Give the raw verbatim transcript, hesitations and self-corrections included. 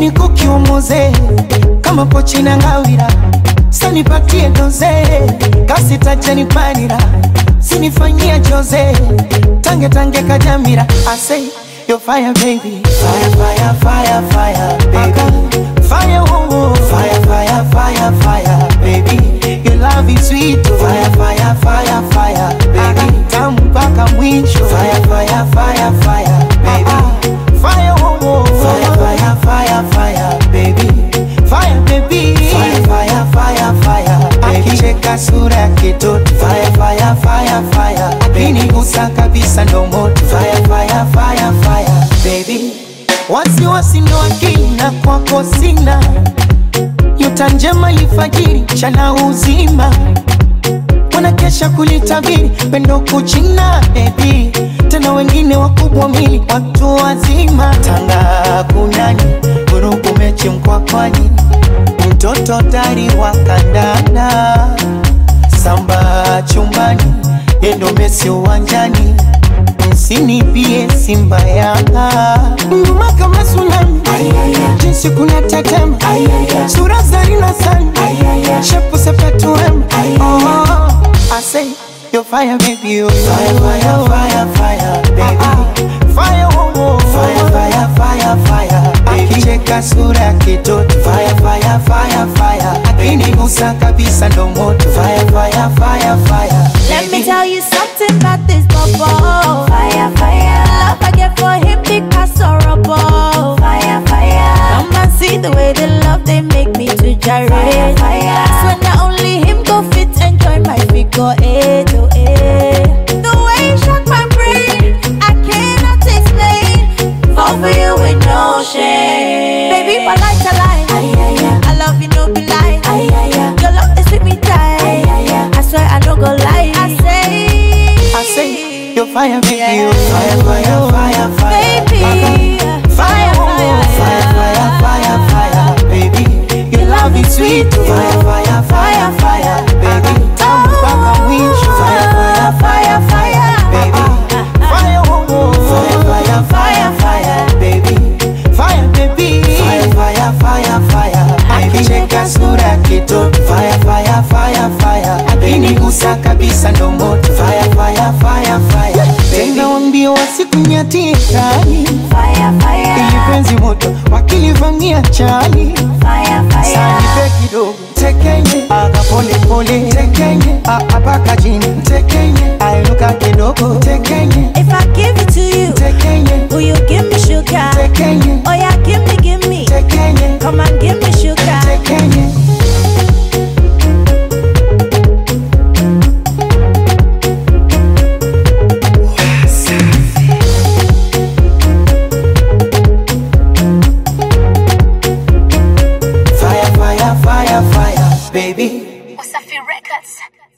Mini kuki umoze kama pochi na ngawira. Sani patie doze kasi tajani panira. Sinifanyia Jose tange tange kajamira. I say you're fire baby. Fire fire fire fire baby. Fire oh oh. Fire fire fire fire baby. Your love is sweet. Fire fire fire fire baby. Tamu mpaka mwisho. Fire fire fire fire baby. Fire oh oh. Fire fire fire fire baby. Fire baby. Fire fire fire fire baby. Akicheka sura ya kitoto. Fire fire fire fire baby. Gusa kabisa ndo moto. Fire fire fire fire baby. Wasi wasi ndo akili na kwako sina. Nyota njema ifajiri chana uzima. Wanakesha kulitabiri pendo kuchina baby. Tena wengine wakubwa mili watu wazima. Tanga kunani vurugu mechi mkwakwani. Mtoto dari wa kandanda. Samba chumbani yendo Messi uwanjani. Msini pie Simba Yanga. Nguma kama tsunami jinsi kuna tetema. Sura zarina sana shepu sepetu wema. Oh, I say you're fire baby. You're fire fire fire fire baby. Fire oh oh. Fire fire fire fire baby. Akicheka sura ya kitoto. Fire fire fire fire baby. Gusa kabisa ndo moto. Fire fire fire fire baby. Let me tell you something about this bubble. Fire fire. Love I get for him because horrible. Fire fire. Come and see the way they love they make me to gyrate. Fire fire. So not only him go fit enjoy my figure eight to eight. The way he shock my brain I cannot explain. Fall for you with no shame. Baby, my life a lie. I love you, no be lie. Your love is with me tight. I swear I don't go lie. I say, I say, you're fire baby. You're fire fire fire fire baby. Fire fire fire fire fire fire baby. Your love is sweet. Fire fire fire fire baby. Tamu mpaka mwisho. Fire fire fire fire baby. Fire oh oh. Fire fire fire fire baby. Fire baby. Fire fire fire fire. Akicheka sura ya kitoto. Fire fire fire fire baby. Gusa kabisa ndo moto. Fire fire fire fire baby. Tena wambie wasikunyatie kali. Fire fire. Ili penzi moto wakilivamia chali. Fire fire. Sanipe kidogo tekenye. Aga pole pole tekenye. Apaka jini tekenye. Ainuka kidogo tekenye. If I give it to you tekenye. will you give me sugar? Tekenye. Oh yeah, give me, give me tekenye. Come and give me sugar. Tekenye. Fire, fire, fire, fire, baby. Wasafi Records.